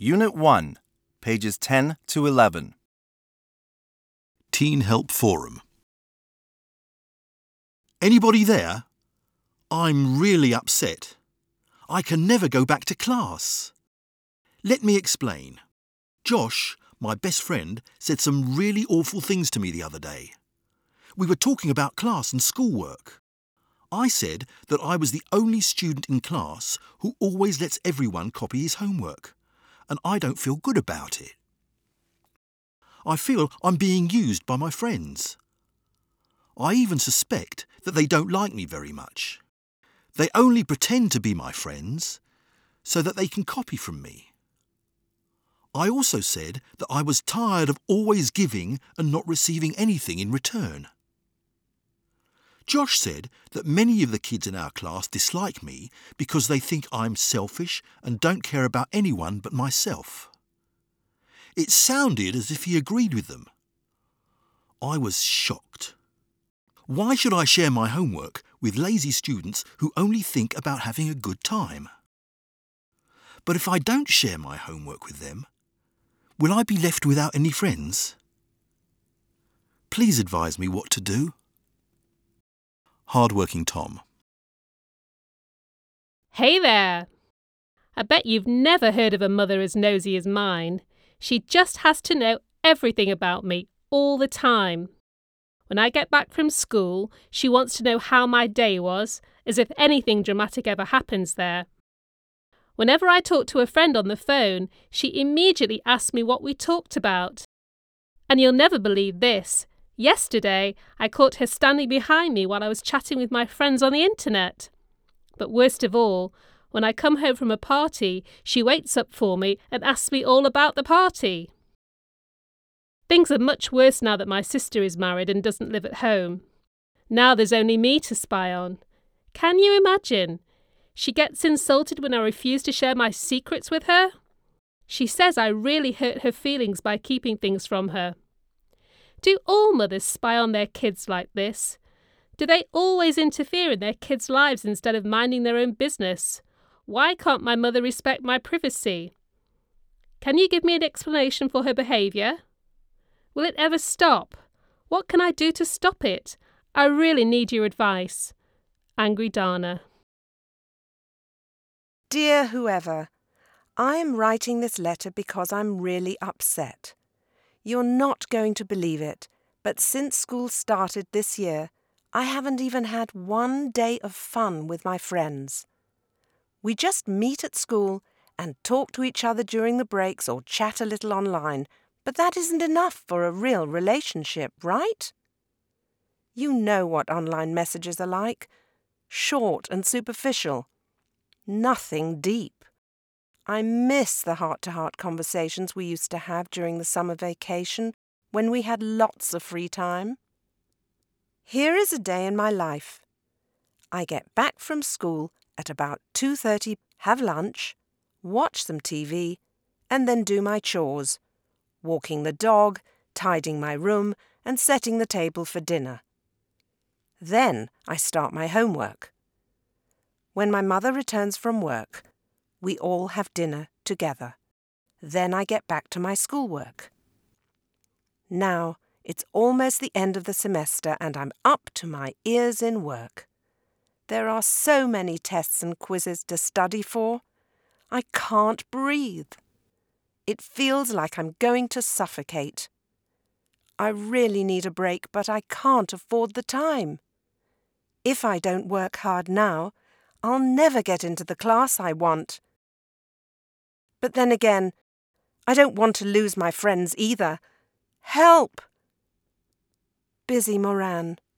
Unit 1, pages 10 to 11. Teen Help Forum. Anybody there? I'm really upset. I can never go back to class. Let me explain. Josh, my best friend, said some really awful things to me the other day. We were talking about class and schoolwork. I said that I was the only student in class who always lets everyone copy his homework, and I don't feel good about it. I feel I'm being used by my friends. I even suspect that they don't like me very much. They only pretend to be my friends so that they can copy from me. I also said that I was tired of always giving and not receiving anything in return. Josh said that many of the kids in our class dislike me because they think I'm selfish and don't care about anyone but myself. It sounded as if he agreed with them. I was shocked. Why should I share my homework with lazy students who only think about having a good time? But if I don't share my homework with them, will I be left without any friends? Please advise me what to do. Hard-working Tom. Hey there! I bet you've never heard of a mother as nosy as mine. She just has to know everything about me all the time. When I get back from school, she wants to know how my day was, as if anything dramatic ever happens there. Whenever I talk to a friend on the phone, she immediately asks me what we talked about. And you'll never believe this. Yesterday, I caught her standing behind me while I was chatting with my friends on the internet. But worst of all, when I come home from a party, she waits up for me and asks me all about the party. Things are much worse now that my sister is married and doesn't live at home. Now there's only me to spy on. Can you imagine? She gets insulted when I refuse to share my secrets with her. She says I really hurt her feelings by keeping things from her. Do all mothers spy on their kids like this? Do they always interfere in their kids' lives instead of minding their own business? Why can't my mother respect my privacy? Can you give me an explanation for her behaviour? Will it ever stop? What can I do to stop it? I really need your advice. Angry Dana. Dear whoever, I am writing this letter because I'm really upset. You're not going to believe it, but since school started this year, I haven't even had one day of fun with my friends. We just meet at school and talk to each other during the breaks or chat a little online, but that isn't enough for a real relationship, right? You know what online messages are like. Short and superficial. Nothing deep. I miss the heart-to-heart conversations we used to have during the summer vacation when we had lots of free time. Here is a day in my life. I get back from school at about 2:30, have lunch, watch some TV, and then do my chores, walking the dog, tidying my room, and setting the table for dinner. Then I start my homework. When my mother returns from work, we all have dinner together. Then I get back to my schoolwork. Now it's almost the end of the semester and I'm up to my ears in work. There are so many tests and quizzes to study for. I can't breathe. It feels like I'm going to suffocate. I really need a break, but I can't afford the time. If I don't work hard now, I'll never get into the class I want. But then again, I don't want to lose my friends either. Help! Busy Moran.